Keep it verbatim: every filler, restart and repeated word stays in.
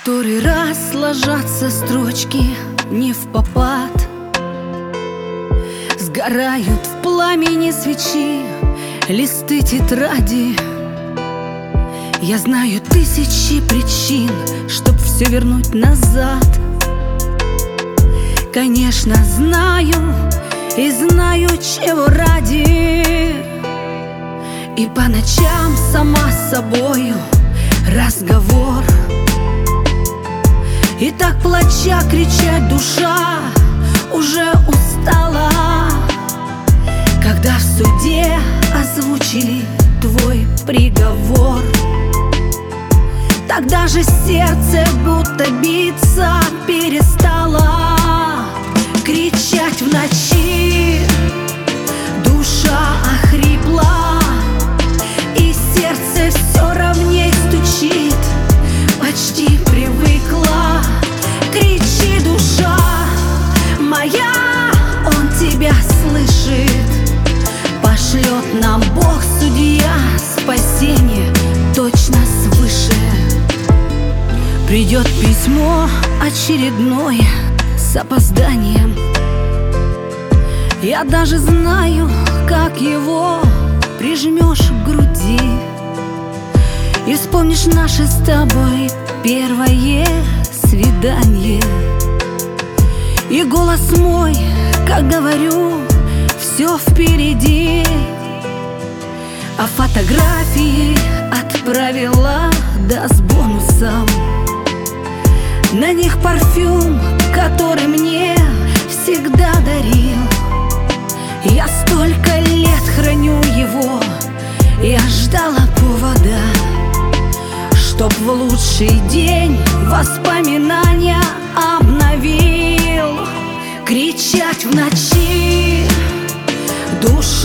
Который раз ложатся строчки не впопад, сгорают в пламени свечи листы тетради. Я знаю тысячи причин, чтоб все вернуть назад. Конечно, знаю и знаю, чего ради. И по ночам сама с собою разговор. И так плача, кричать душа уже устала. Когда в суде озвучили твой приговор, тогда же сердце будто биться перестало. Кричать в ночи, душа охрипла, и сердце все ровней стучит, почти привыкла. Кричи, душа моя, он тебя слышит. Пошлет нам Бог, судья, спасение точно свыше. Придет письмо очередное с опозданием. Я даже знаю, как его прижмешь к груди. И вспомнишь наше с тобой первое свидание. И голос мой, как говорю, все впереди. А фотографии отправила, да с бонусом. На них парфюм, который мне всегда дарил. Я столько лет храню его, я ждала повода, чтоб в лучший день воспоминания обновил. Кричать в ночи, душа